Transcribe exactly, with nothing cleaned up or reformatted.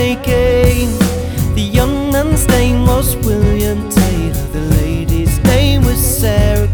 making. The young man's name was William Taylor, the lady's name was Sarah